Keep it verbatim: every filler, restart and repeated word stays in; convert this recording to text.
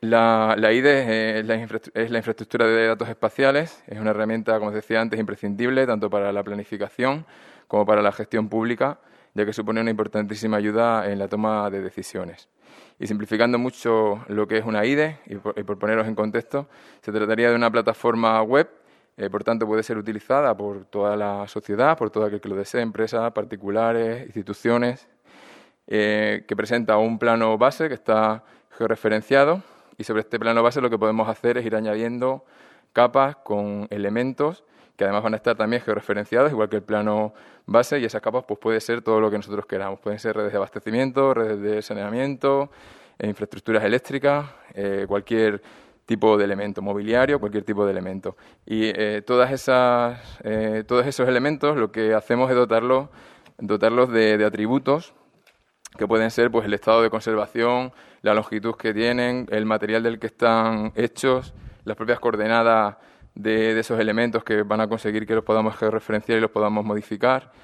La, la I D E es la, infra- es la infraestructura de datos espaciales, es una herramienta, como os decía antes, imprescindible tanto para la planificación como para la gestión pública, ya que supone una importantísima ayuda en la toma de decisiones. Y simplificando mucho lo que es una I D E, y por, y por poneros en contexto, se trataría de una plataforma web, eh, por tanto puede ser utilizada por toda la sociedad, por todo aquel que lo desee, empresas, particulares, instituciones, eh, que presenta un plano base que está georreferenciado, y sobre este plano base lo que podemos hacer es ir añadiendo capas con elementos que además van a estar también georreferenciados, igual que el plano base, y esas capas pues puede ser todo lo que nosotros queramos. Pueden ser redes de abastecimiento, redes de saneamiento, eh, infraestructuras eléctricas, eh, cualquier tipo de elemento, mobiliario, cualquier tipo de elemento. Y eh, todas esas, eh, todos esos elementos lo que hacemos es dotarlos, dotarlos de, de atributos que pueden ser pues el estado de conservación, la longitud que tienen, el material del que están hechos, las propias coordenadas de, de esos elementos que van a conseguir que los podamos georreferenciar y los podamos modificar.